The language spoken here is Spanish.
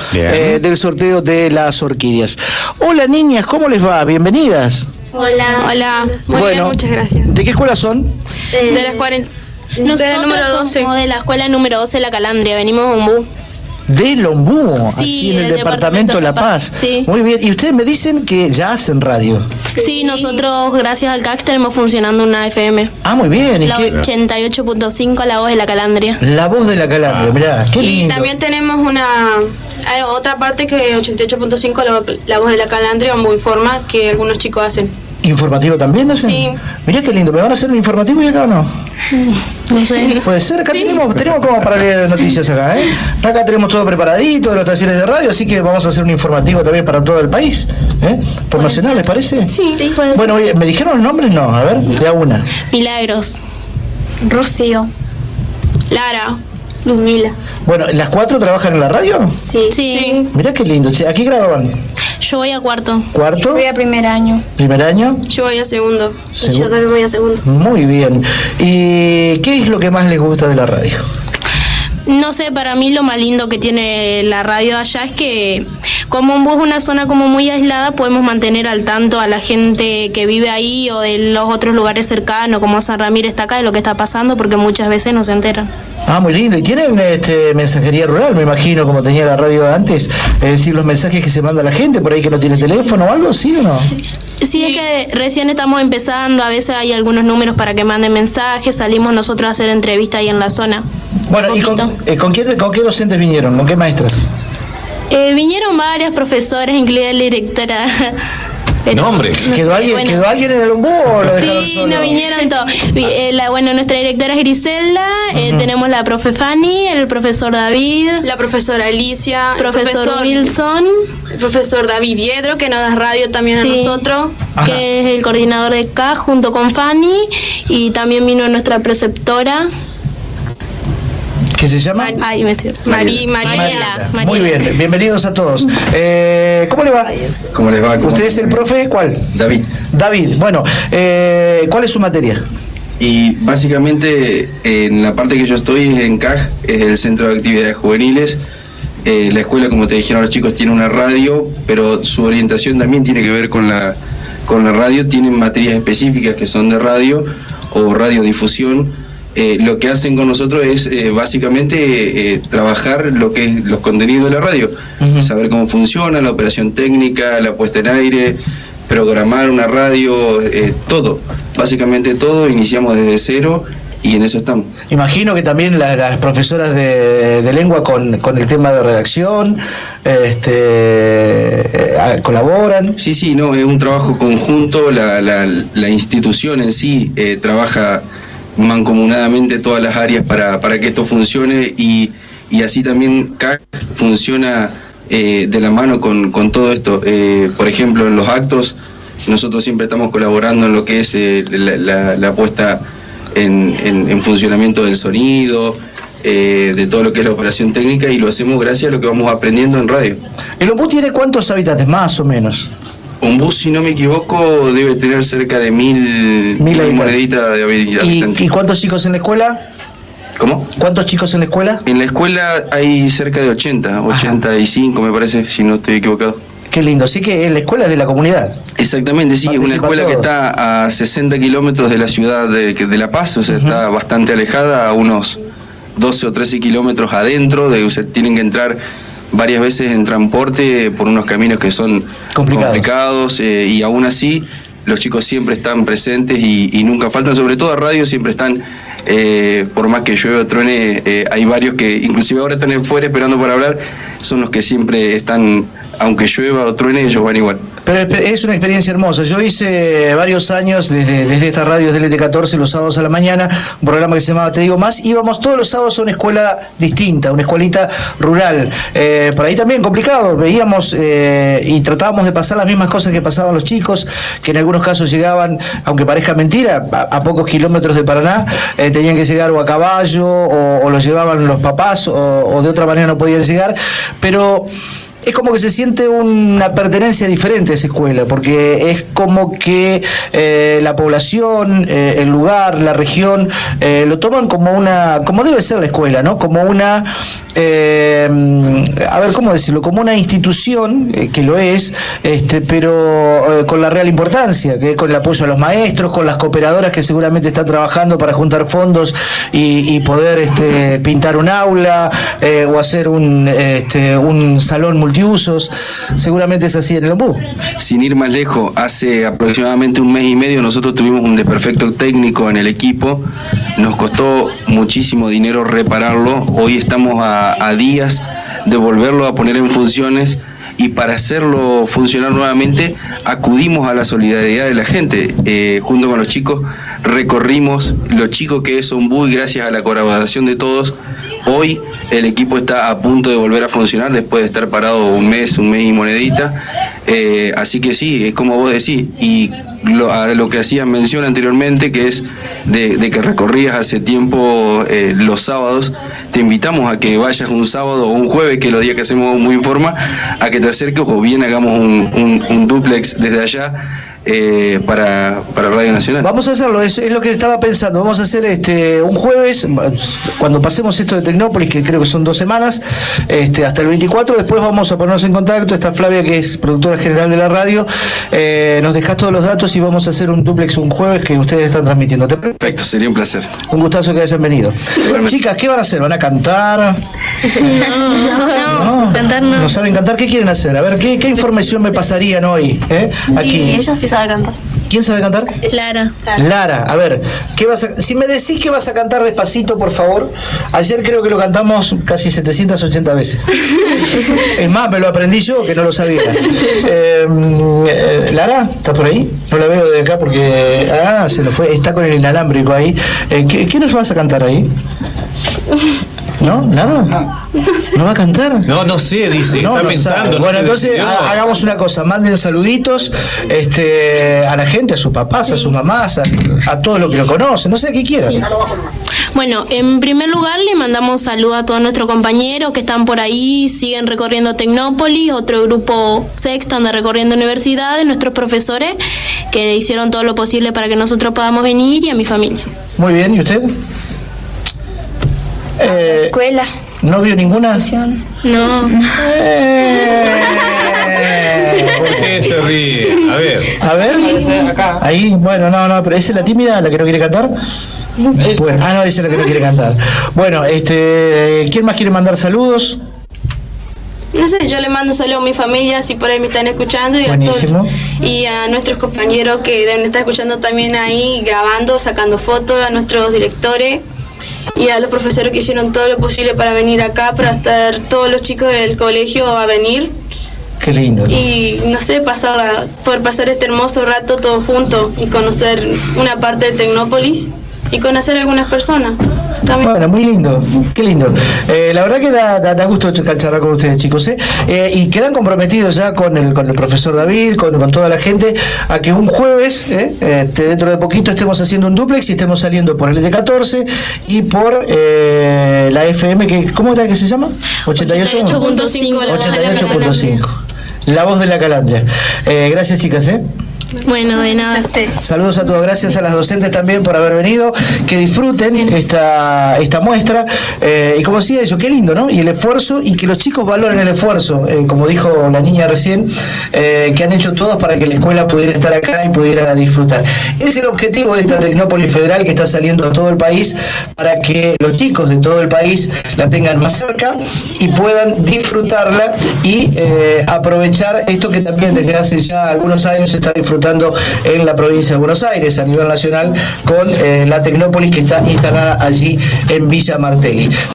del sorteo de las orquídeas. Hola niñas, ¿cómo les va? Bienvenidas. Hola. Muy bien, muchas gracias. ¿De qué escuela son? De la escuela. Nosotros número 12. somos de la escuela número 12 La Calandria, venimos a Ombú. De Lombú, Sí, aquí en el del departamento de La Paz. Sí. Muy bien, y ustedes me dicen que ya hacen radio. Sí, nosotros gracias al CAC tenemos funcionando una FM. Ah, muy bien. ¿Y La qué? 88.5, La Voz de La Calandria. La Voz de La Calandria, mirá, qué lindo. Y también tenemos otra parte que 88.5, la Voz de La Calandria, muy forma que algunos chicos hacen. ¿Informativo también hacen? Sí. Mirá qué lindo, ¿me van a hacer un informativo y acá o no? No sé. Puede ser, acá Sí. tenemos como para leer noticias acá, ¿eh? Acá tenemos todo preparadito de los talleres de radio, así que vamos a hacer un informativo también para todo el país, ¿eh? Por nacional, ¿les parece? Sí, puede ser. Bueno, oye, ¿me dijeron los nombres? No, a ver, de a una. Milagros. Rocío. Lara. Luzmila. Bueno, ¿las cuatro trabajan en la radio? Sí. Mirá qué lindo, che. ¿A qué grado van? Yo voy a cuarto. ¿Cuarto? Voy a primer año. ¿Primer año? Yo voy a segundo. Segu- Yo también voy a segundo. Muy bien. ¿Y qué es lo que más les gusta de la radio? No sé, para mí lo más lindo que tiene la radio allá es que como Ombú es una zona como muy aislada, podemos mantener al tanto a la gente que vive ahí o de los otros lugares cercanos, como San Ramírez está acá, de lo que está pasando, porque muchas veces no se enteran. Ah, muy lindo. ¿Y tienen mensajería rural, me imagino, como tenía la radio antes? Es decir, los mensajes que se manda a la gente por ahí que no tiene teléfono o algo, ¿sí o no? Sí, es que recién estamos empezando, a veces hay algunos números para que manden mensajes, salimos nosotros a hacer entrevistas ahí en la zona. Bueno, ¿y con qué docentes vinieron? ¿Con qué maestras? Vinieron varias profesoras, incluida la directora. Pero Nombre. no ¿Quedó sé, alguien, bueno. ¿Quedó alguien en el Ombú o lo dejaron Sí, solo? nos vinieron todos. Bueno, nuestra directora es Griselda, tenemos la profe Fanny, el profesor David, La profesora Alicia. profesor Wilson, El profesor David Hiedro, que nos da radio también Sí. a nosotros. Ajá. que es el coordinador de CAC junto con Fanny, y también vino nuestra preceptora. ¿Qué se llama? Ay, me estoy... Mariela. Muy bien, bienvenidos a todos. ¿Cómo le va? ¿Cómo les va? ¿Usted es el profe? ¿Cuál? David. David, bueno, ¿cuál es su materia? Y básicamente en la parte que yo estoy es en CAJ, es el Centro de Actividades Juveniles. La escuela, como te dijeron los chicos, tiene una radio, pero su orientación también tiene que ver con la radio. Tienen materias específicas que son de radio o radiodifusión. Lo que hacen con nosotros es básicamente trabajar lo que es los contenidos de la radio, saber cómo funciona, la operación técnica, la puesta en aire, programar una radio, todo, básicamente todo. Iniciamos desde cero y en eso estamos. Imagino que también las profesoras de lengua con el tema de redacción colaboran. Sí, no, es un trabajo conjunto. La institución en sí trabaja mancomunadamente todas las áreas para que esto funcione, y así también CAC funciona de la mano con todo esto. Por ejemplo, en los actos nosotros siempre estamos colaborando en lo que es la puesta en funcionamiento del sonido, de todo lo que es la operación técnica, y lo hacemos gracias a lo que vamos aprendiendo en radio. ¿El Ombú tiene cuántos habitantes, más o menos? Ombú, si no me equivoco, debe tener cerca de 1000 moneditas de habitantes. ¿Y cuántos chicos en la escuela? ¿Cómo? ¿Cuántos chicos en la escuela? En la escuela hay cerca de 85 me parece, si no estoy equivocado. Qué lindo, así que la escuela es de la comunidad. Exactamente, sí, es una Participa escuela que todos. está a 60 kilómetros de la ciudad de La Paz, o sea, está bastante alejada, a unos 12 o 13 kilómetros adentro, o sea, tienen que entrar varias veces en transporte por unos caminos que son complicados, y aún así los chicos siempre están presentes y nunca faltan, sobre todo a radio siempre están, por más que llueve o truene, hay varios que inclusive ahora están afuera esperando para hablar, son los que siempre están, aunque llueva o truene, ellos van igual. Pero es una experiencia hermosa. Yo hice varios años desde esta radio del LT14 los sábados a la mañana, un programa que se llamaba Te Digo Más. Íbamos todos los sábados a una escuela distinta, una escuelita rural. Por ahí también complicado. Veíamos y tratábamos de pasar las mismas cosas que pasaban los chicos, que en algunos casos llegaban, aunque parezca mentira, a pocos kilómetros de Paraná, tenían que llegar o a caballo o los llevaban los papás o de otra manera no podían llegar. Pero es como que se siente una pertenencia diferente a esa escuela, porque es como que la población, el lugar, la región, lo toman como debe ser la escuela, ¿no? Como una, a ver, ¿cómo decirlo? Como una institución, que lo es, pero con la real importancia, que con el apoyo a los maestros, con las cooperadoras que seguramente están trabajando para juntar fondos y poder pintar un aula o hacer un salón multiusos. Seguramente es así en el Ombú. Sin ir más lejos, hace aproximadamente un mes y medio nosotros tuvimos un desperfecto técnico en el equipo, nos costó muchísimo dinero repararlo, hoy estamos a días de volverlo a poner en funciones, y para hacerlo funcionar nuevamente acudimos a la solidaridad de la gente. Junto con los chicos recorrimos lo chico que es Ombú, y gracias a la colaboración de todos, hoy el equipo está a punto de volver a funcionar después de estar parado un mes y monedita. Así que sí, es como vos decís, y a lo que hacías mención anteriormente, que es de que recorrías hace tiempo los sábados, te invitamos a que vayas un sábado o un jueves, que es los días que hacemos Muy Informa, a que te acerques o bien hagamos un dúplex desde allá. Para Radio Nacional. Vamos a hacerlo, es lo que estaba pensando. Vamos a hacer un jueves, cuando pasemos esto de Tecnópolis, que creo que son 2 semanas, hasta el 24. Después vamos a ponernos en contacto. Está Flavia, que es productora general de la radio, nos dejás todos los datos y vamos a hacer un duplex un jueves que ustedes están transmitiendo. Perfecto, sería un placer. Un gustazo que hayan venido. Chicas, ¿qué van a hacer? ¿Van a cantar? No, cantar no. ¿No saben cantar? ¿Qué quieren hacer? A ver, ¿qué información me pasarían hoy? Aquí. Sí, ella sí sabe cantar. ¿Quién sabe cantar? Lara. Lara, a ver, si me decís que vas a cantar despacito, por favor. Ayer creo que lo cantamos casi 780 veces. Es más, me lo aprendí yo, que no lo sabía. Lara, ¿estás por ahí? No la veo de acá porque... se lo fue, está con el inalámbrico ahí. ¿Qué nos vas a cantar ahí? ¿No? ¿Nada? ¿No va a cantar? No sé, dice, no, está pensando. Bueno, entonces hagamos una cosa, manden saluditos a la gente, a sus papás, a sus mamás, a todos los que lo conocen, no sé, qué quieran. Bueno, en primer lugar le mandamos saludos a todos nuestros compañeros que están por ahí, siguen recorriendo Tecnópolis, otro grupo sexto anda recorriendo universidades, nuestros profesores que hicieron todo lo posible para que nosotros podamos venir, y a mi familia. Muy bien, ¿y usted? Escuela. ¿No vio ninguna? No. ¿Por qué se ríe? A ver. Ahí, bueno, no, pero ¿esa es la tímida, la que no quiere cantar? Bueno, no, esa es la que no quiere cantar. Bueno, ¿quién más quiere mandar saludos? No sé, yo le mando saludos a mi familia, si por ahí me están escuchando, buenísimo. Y a nuestros compañeros que deben estar escuchando también ahí, grabando, sacando fotos, a nuestros directores y a los profesores que hicieron todo lo posible para venir acá, para estar todos los chicos del colegio a venir. Qué lindo, ¿no? Y no sé, por pasar este hermoso rato todos juntos y conocer una parte de Tecnópolis y conocer a algunas personas también. Bueno, muy lindo, qué lindo. La verdad que da gusto charlar con ustedes, chicos, y quedan comprometidos ya con el profesor David, con toda la gente, a que un jueves, dentro de poquito, estemos haciendo un duplex y estemos saliendo por el LT14 y por la FM, ¿cómo era que se llama? 88.5. 88.5. La voz de la Calandria. Gracias, chicas, Bueno, de nada. Saludos a todos, gracias a las docentes también por haber venido, que disfruten esta muestra, y como decía eso, qué lindo, ¿no? Y el esfuerzo, y que los chicos valoren el esfuerzo, como dijo la niña recién, que han hecho todos para que la escuela pudiera estar acá y pudiera disfrutar. Es el objetivo de esta Tecnópolis Federal que está saliendo a todo el país, para que los chicos de todo el país la tengan más cerca y puedan disfrutarla y aprovechar esto que también desde hace ya algunos años se está disfrutando en la provincia de Buenos Aires a nivel nacional con la Tecnópolis, que está instalada allí en Villa Martelli.